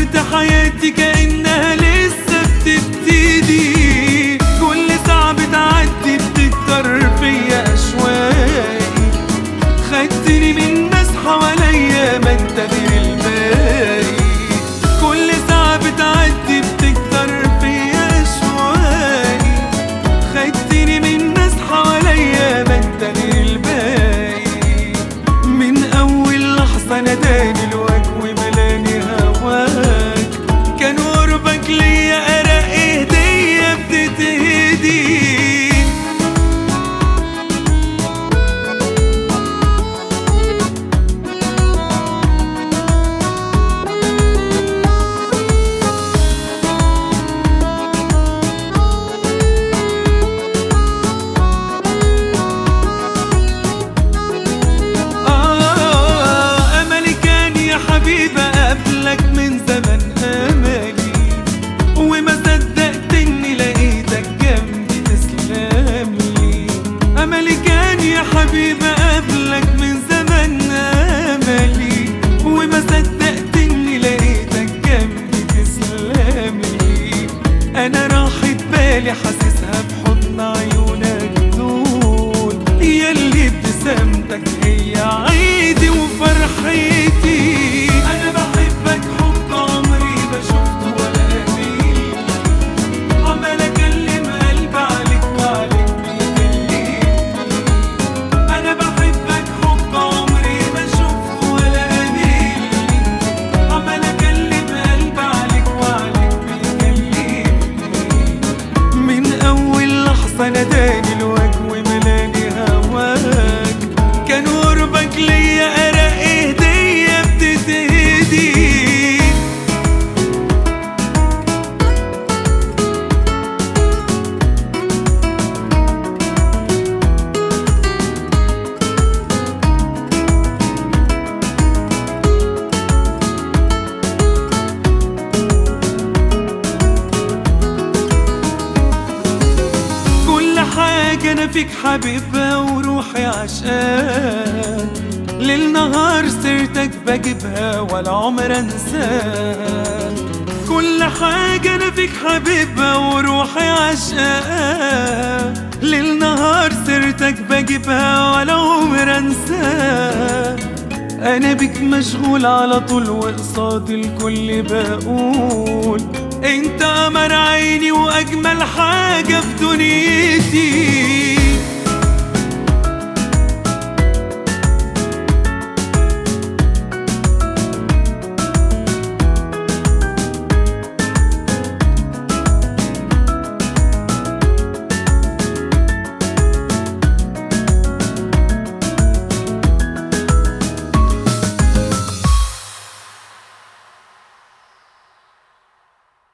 افتكرت حياتي كأنها لسه بتبتدي، كل ساعة بتعدي بتكتر فيا أشواقي، خدتني من ناس حواليا ما انت غير الباقي، كل ساعة بتعدي بتكتر فيا أشواقي، خدتني من ناس حواليا ما انت غير الباقي، من أول لحظة ناداني الوجه وملاني هواك، كان قربك ليا أرق هدية بتتهدي. قبلك من زمن أملي، وما صدقت إني لقيتك جنبي تسلملي، أملي كان يا حبيبي قبلك من زمن أملي، وما صدقت إني لقيتك جنبي تسلملي، أنا راحت بالي حاسسها بحضن عيونك دول، ياللي ابتسامتك هي عيدي وفرحتي، ناداني الوجه وملاني هواك، كان قربك ليا أرق هدية بتتهدي. حاجة أنا فيك حبيبها وروحي عشقاك، ليل نهار سيرتك بجيبها ولا عمر أنساك، كل حاجة أنا فيك حبيبها وروحي عشقاك، ليل نهار سيرتك بجيبها ولا عمر أنساك، أنا بيك مشغول على طول وقصاد الكل بقول انت قمر عيني واجمل حاجة في دنيتي.